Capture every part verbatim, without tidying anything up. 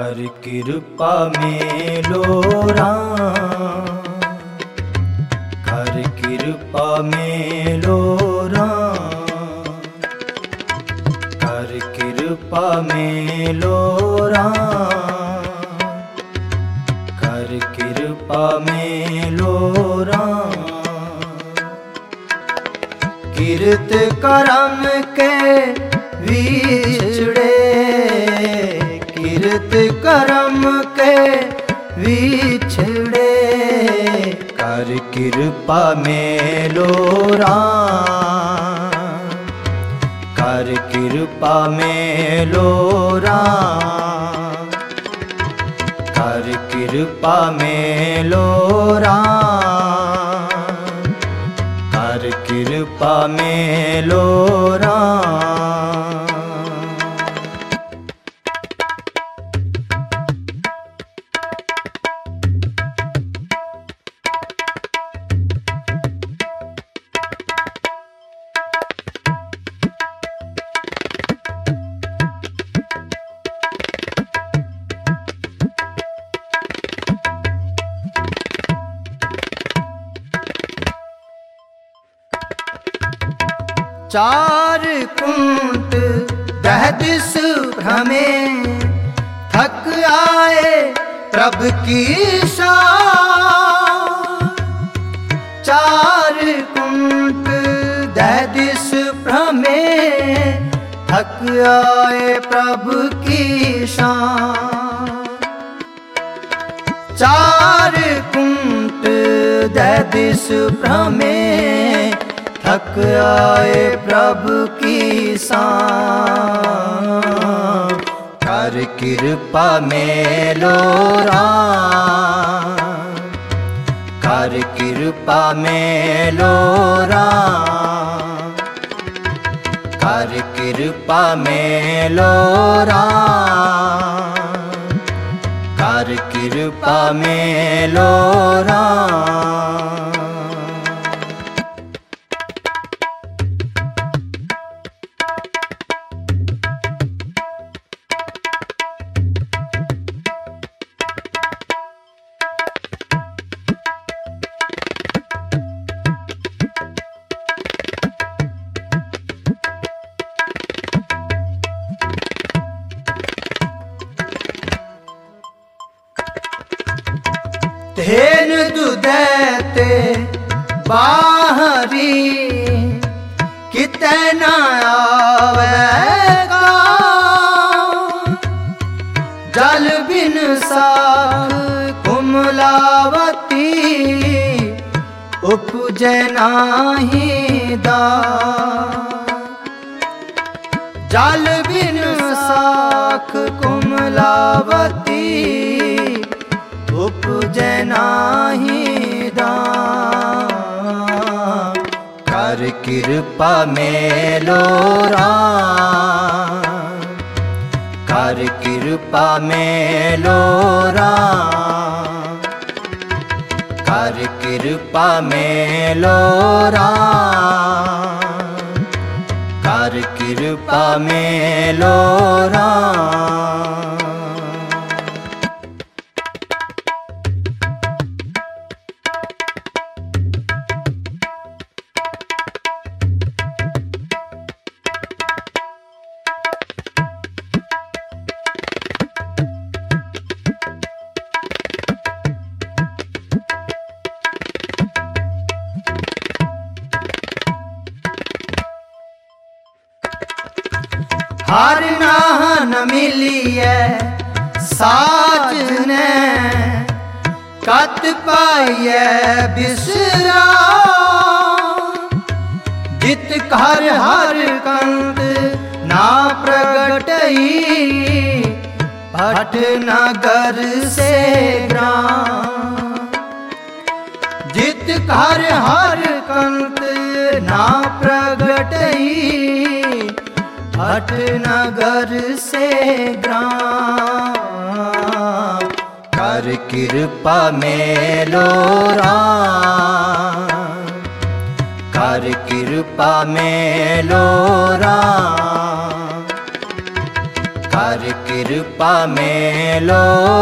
कर कृपा मेलो राम, कर कृपा मेलो राम, कर कृपा मेलो राम, कर कृपा मेलो राम। कीर्त करम के विछड़े, कीर्त करम के विछड़े, कर कृपा मेलो राम, कर कृपा मेलो राम, कर कृपा मेलो राम, कर कृपा मेलो राम। चार कुंट दह दिस भ्रमे, थक आए प्रभु की शान। चार कुंट दह दिस भ्रमे, थक आए प्रभु की शान। चार कुंट दह दिस भ्रमे, थक आए प्रभु की शान। कर कृपा मेलो राम, कर कृपा मेलो राम, कर कृपा मेलो राम, कर कृपा मेलो राम। धेन दुदैते बाहरी, कितना आवेगा। जल बिन साख कुमलावती, उपजे नाही दान। जल बिन साख कुमलावती, उपजे नाही दान। कर कृपा मेलो राम, कर कृपा मेलो राम, कर कृपा मेलो राम, कर कृपा मेलो राम। हर नाहन मिलिए साजने, कत पाइए बिसरा। जित घर हर कंत ना प्रगटई, भट नगर से ग्राम। जित घर हर कंत ना प्रगटई, भट नगर से ग्राम। कर कृपा मेलो राम, कर कृपा मेलो राम, कर कृपा मेलो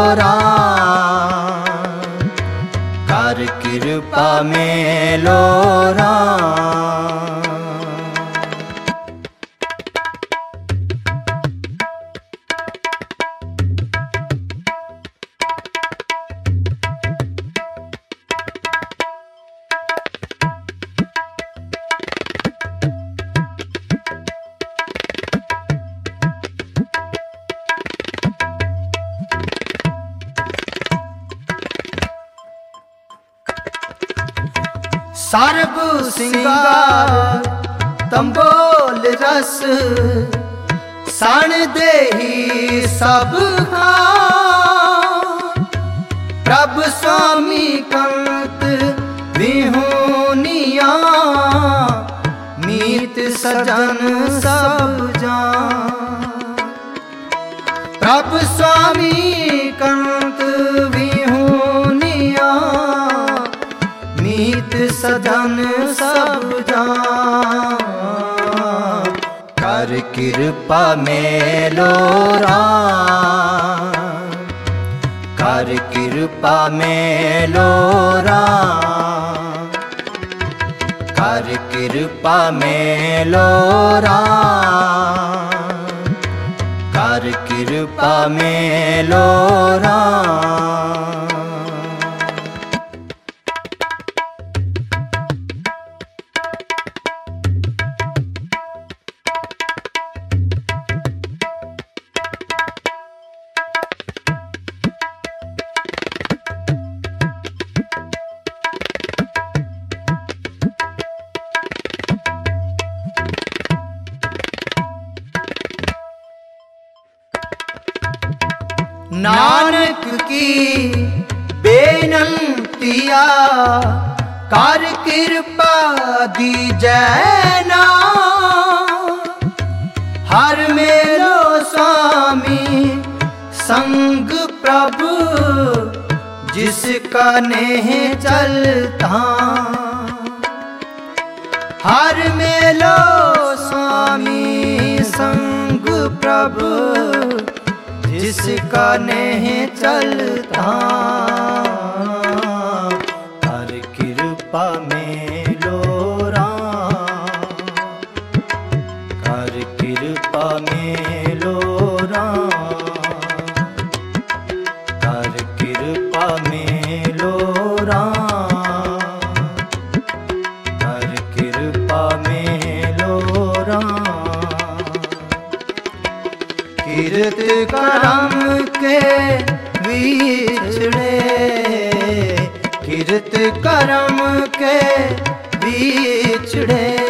राम, कर कृपा मेलो राम। सर्ब सिंगार तंबोल रस, सन देही सब खान। प्रभ स्वामी कंत विहुनिया, मीत सजन सब जान। प्रभ स्वामी कंत विहुनिया, मीत सजन सब जान। कर कृपा मेलो राम, कर कृपा मेलो राम, कर कृपा मेलो राम, कर कृपा मेलो राम। नानक की बेनंतिया, कर कृपा दीजै ना। हर मेलो स्वामी संग प्रभु, जिसका नेह चलता। हर मेलो स्वामी संग प्रभु, जिसका नेह चलता। कर कृपा मेलो राम, कर कृपा मेलो राम, कर कृपा मेलो राम, कर कृपा मेलो राम। कीर्त करम के बिछड़े, कीर्त करम के बिछड़े,